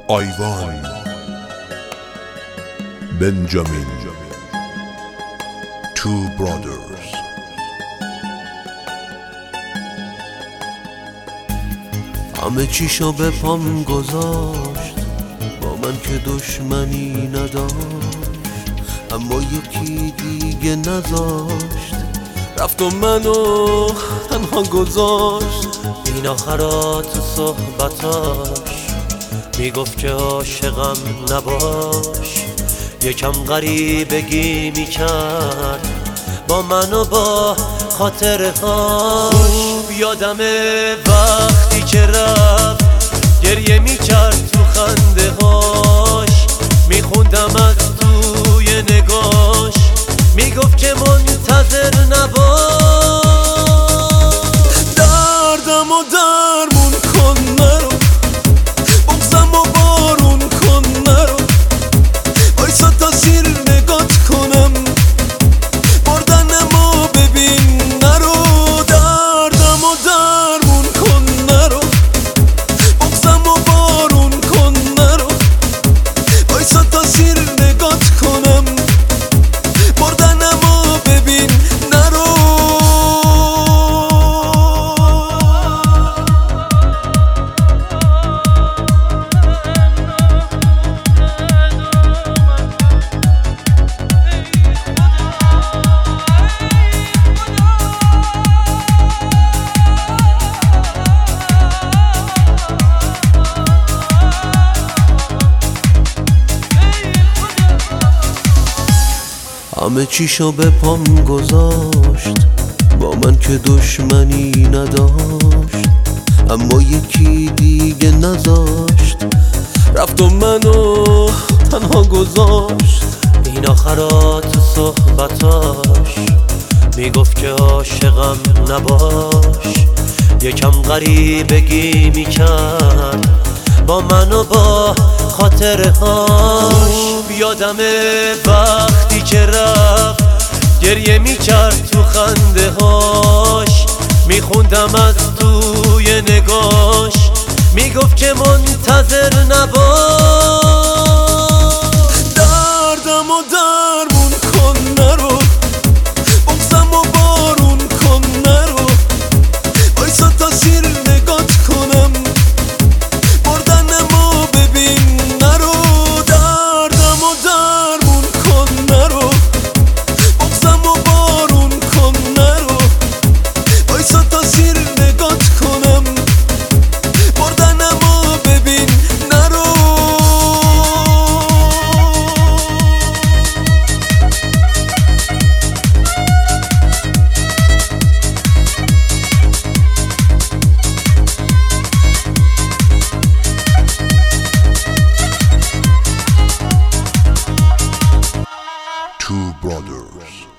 آیوان بنجامین Two Brothers. همه چیشو به پام گذاشت، با من که دشمنی نداشت، اما یکی دیگه نذاشت، رفت و منو تنها گذاشت. این آخرات صحبتاش میگفت که عاشقم نباش، یکم غریبگی میکرد با من و با خاطرهاش. یادمه وقتی که رفت گریه میکرد تو خنده هاش، میخوندم از توی نگاش، میگفت که منتظر نباش. دردم و درمون کن نرو، بغضم و بارون کن نرو، وایسا تا سیر نگات کنم، بردنمو ببین نرو. دردم و درمون کن نرو، بغضم و بارون کن نرو، وایسا تا سیر نگات کنم، بردنمو ببین نرو. همه چیشو به پام گذاشت، با من که دشمنی نداشت، اما یکی دیگه نذاشت، رفت و منو تنها گذاشت. این آخرات صحبتاش میگفت که عاشقم نباش، یکم غریبگی میکرد با من و با خاطرهاش. یادمه وقتی که رفت گریه میکرد تو خنده هاش، میخوندم از توی نگاش، میگفت که منتظر نباش. دردم و درمون کن نرو، بغضم و بارون کن نرو، وایسا تا سیر نگات کنم، بردنمو ببین نرو. دردم و درمون کن نرو، بغضم و بارون کن نرو، وایسا تا سیر نگات کنم، بردنمو ببین نرو. Two Brothers.